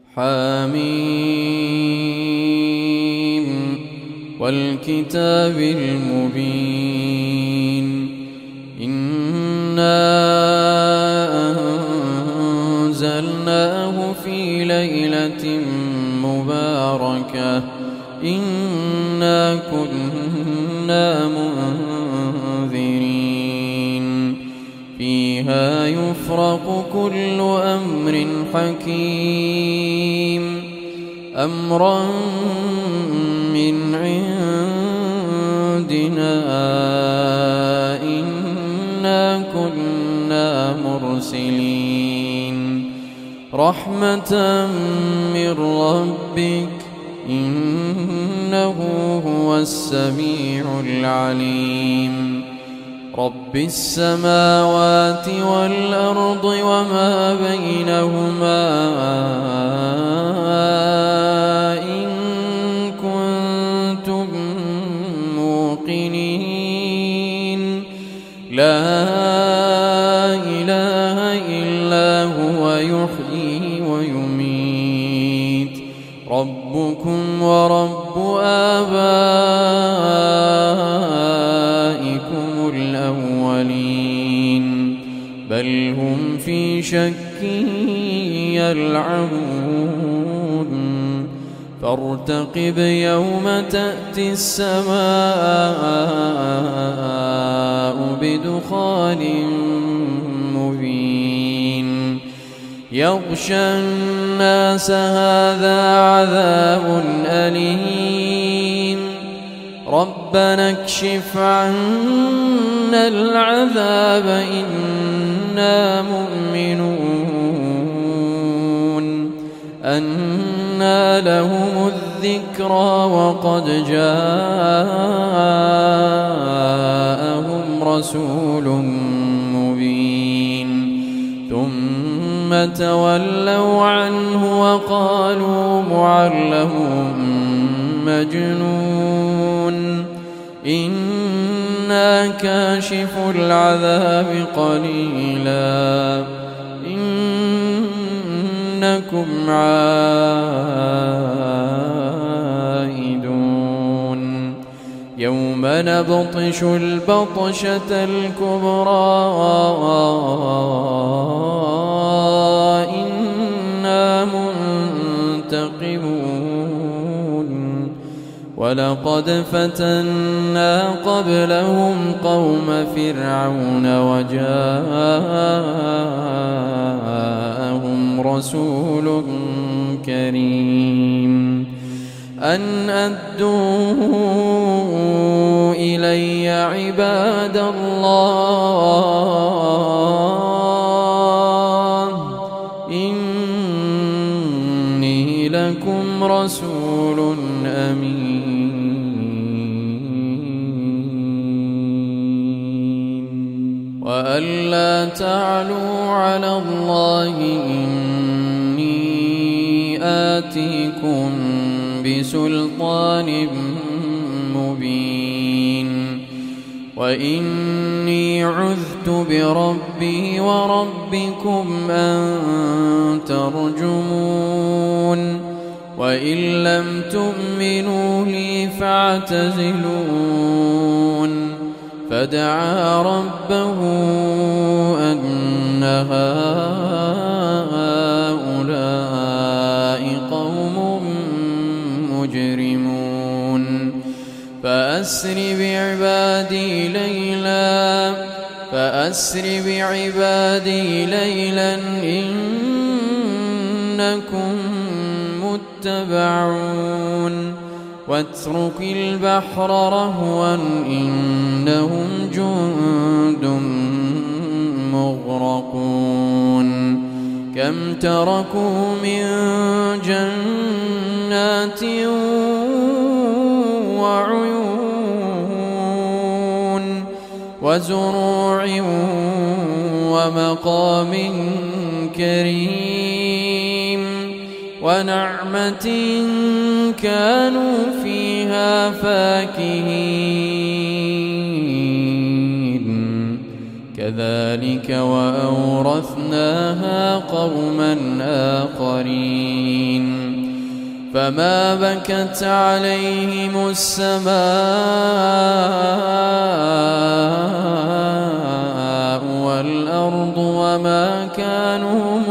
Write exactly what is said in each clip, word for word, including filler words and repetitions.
حميم والكتاب المبين إنا أنزلناه في ليلة مباركة إنا كنا منذرين فيها يفرق كل أمر حكيم أمرا من عندنا إنا كنا مرسلين رحمة من ربك إنه هو السميع العليم رب السماوات والأرض وما بينهما إن كنتم موقنين لا إله إلا هو يحيي ويميت ربكم ورب آبائكم الأولين بل هم في شك يلعبون فارتقب يوم تأتي السماء بدخان مبين يغشى الناس هذا عذاب أليم ربنا اكشف عنا العذاب إنا مؤمنون أنى لهم الذكرى وقد جاءهم رسول مبين ثم تولوا عنه وقالوا معلم مجنون إنا كاشف العذاب قليلا إنكم عائدون يوم نبطش البطشة الكبرى إنا منتقمون ولقد فتنا قبلهم قوم فرعون وجاءهم رسول كريم أن أدوا إلي عباد الله إني لكم رسول أمين وألا تعلوا على الله إني آتيكم بسلطان مبين وإني عذت بربي وربكم أن ترجمون وإن لم تؤمنوا لي فاعتزلون فدعا ربه أن هؤلاء قوم مجرمون فأسر بعبادي ليلا فأسر بعبادي ليلا إنكم متبعون واترك البحر رهوا إنهم جند مغرقون كم تركوا من جنات وعيون وزروع ومقام كريم ونعمة كانوا فيها فاكهين كذلك وأورثناها قوما آخرين فما بكت عليهم السماء والأرض وما كانوا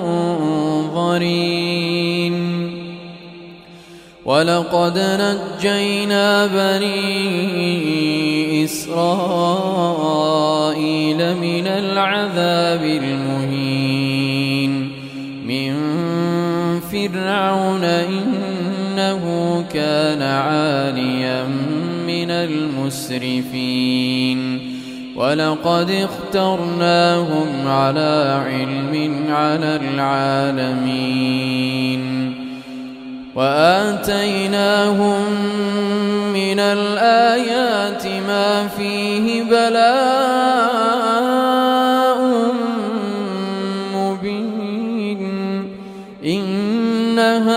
منظرين ولقد نجينا بني إسرائيل من العذاب المهين من فرعون إنه كان عاليا من المسرفين ولقد اخترناهم على علم على العالمين وآتيناهم من الآيات ما فيه بلاء مبين إن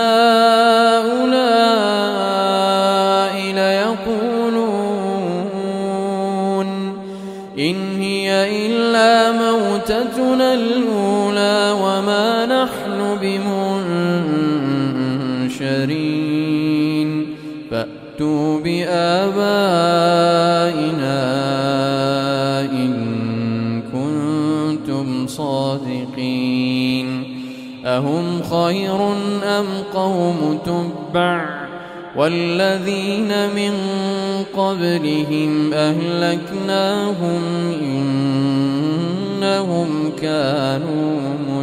هؤلاء ليقولون إن هي إلا موتتنا الأولى وما نحن بمنشرين فأتوا بآبائنا إن كنتم صادقين أهم خير أم قوم تبع والذين من قبلهم أهلكناهم إنهم كانوا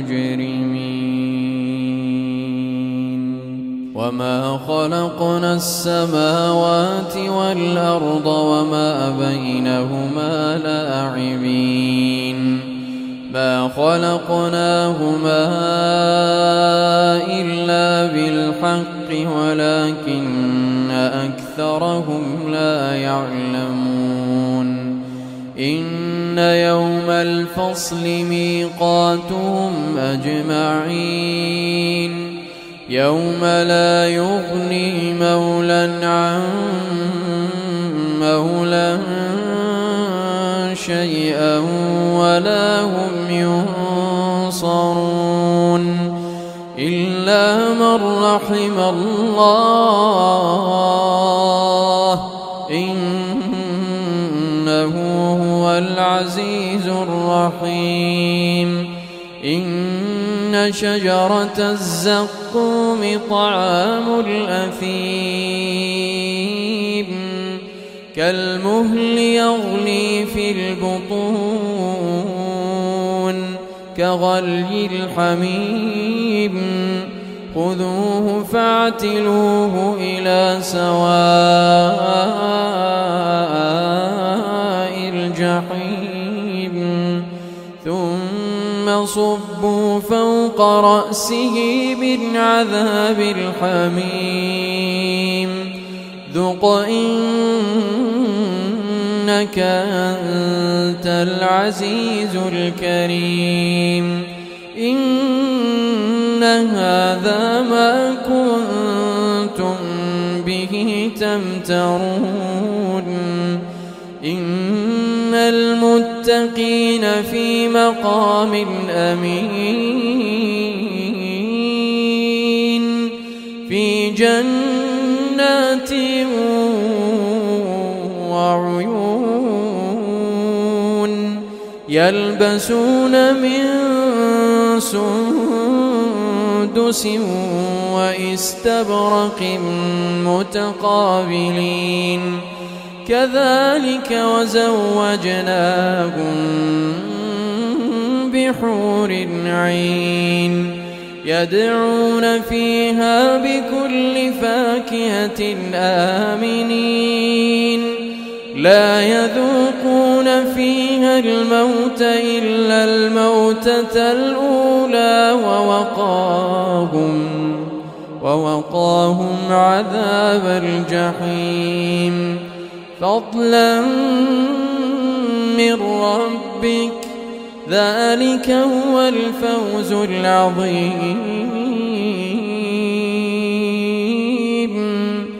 مجرمين وما خلقنا السماوات والأرض وما بينهما لاعبين ما خلقناهما إلا بالحق ولكن أكثرهم لا يعلمون إن يوم الفصل ميقاتهم أجمعين يوم لا يغني مولى عن مولى شيئا ولا هم ينصرون إلا من رحم الله إنه هو العزيز الرحيم إن شجرة الزقوم طعام الأثيم كالمهل يغلي في البطون كغلي الحميم خذوه فاعتلوه إلى سواء الجحيم ثم صبوا فوق رأسه من عذاب الحميم ذق إنك أنت العزيز الكريم إن هذا ما كنتم به تمترون إن المتقين في مقام أمين في جنات وعيون يلبسون من سندس واستبرق متقابلين كذلك وزوجناهم بحور عين يدعون فيها بكل فاكهة آمنين لا يذوقون فيها الموت إلا الموتة الأولى ووقاهم ووقاهم عذاب الجحيم فضلا من ربك ذلك هو الفوز العظيم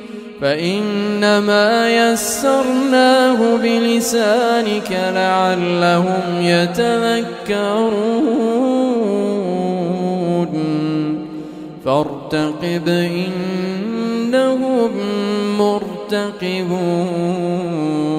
فإنما يسرناه بلسانك لعلهم يتذكرون فارتقب إنهم مرتقبون